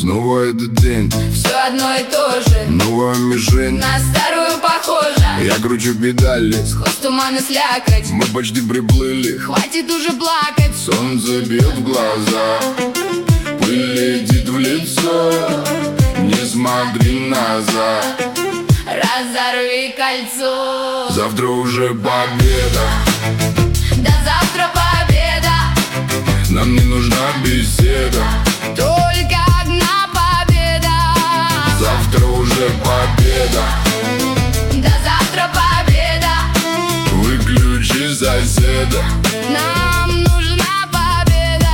Снова этот день, все одно и то же, новая мишень, на старую похожа. я кручу педали, Сквозь туман и слякоть, мы почти приплыли. хватит уже плакать. Солнце бьет в глаза, пыль летит в лицо. Не смотри назад, Разорви кольцо. завтра уже победа. До завтра победа, Нам не нужна беседа, только одна победа. завтра уже победа. До завтра победа, Выключи соседа. нам нужна победа.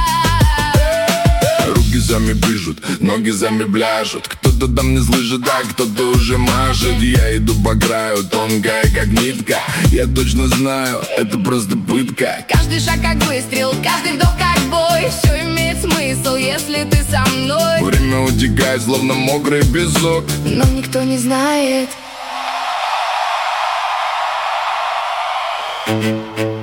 Руки сами пишут, ноги сами пляшут. Кто-то там не слышит, а кто-то уже машет. Я иду по краю, тонкая как нитка. Я точно знаю, это просто пытка. Каждый шаг как выстрел, каждый вдох как бой. Все имеет смысл, если ты со мной. Время утекает, словно мокрый песок. Но никто не знает.